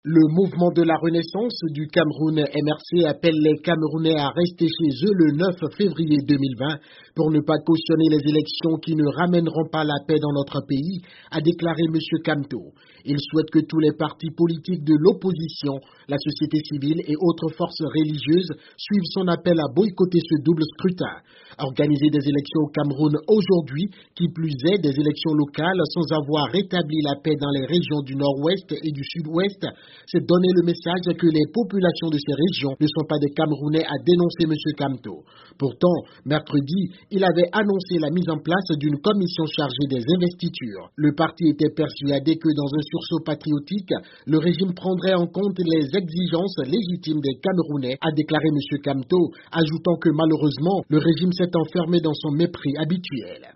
Le mouvement de la Renaissance du Cameroun MRC appelle les Camerounais à rester chez eux le 9 février 2020 pour ne pas cautionner les élections qui ne ramèneront pas la paix dans notre pays, a déclaré M. Kamto. Il souhaite que tous les partis politiques de l'opposition, la société civile et autres forces religieuses suivent son appel à boycotter ce double scrutin. Organiser des élections au Cameroun aujourd'hui, qui plus est des élections locales sans avoir rétabli la paix dans les régions du nord-ouest et du sud-ouest, c'est donner le message que les populations de ces régions ne sont pas des Camerounais à dénoncer M. Kamto. Pourtant, mercredi, il avait annoncé la mise en place d'une commission chargée des investitures. Le parti était persuadé que dans un sursaut patriotique, le régime prendrait en compte les exigences légitimes des Camerounais, a déclaré M. Kamto, ajoutant que malheureusement, le régime s'est enfermé dans son mépris habituel.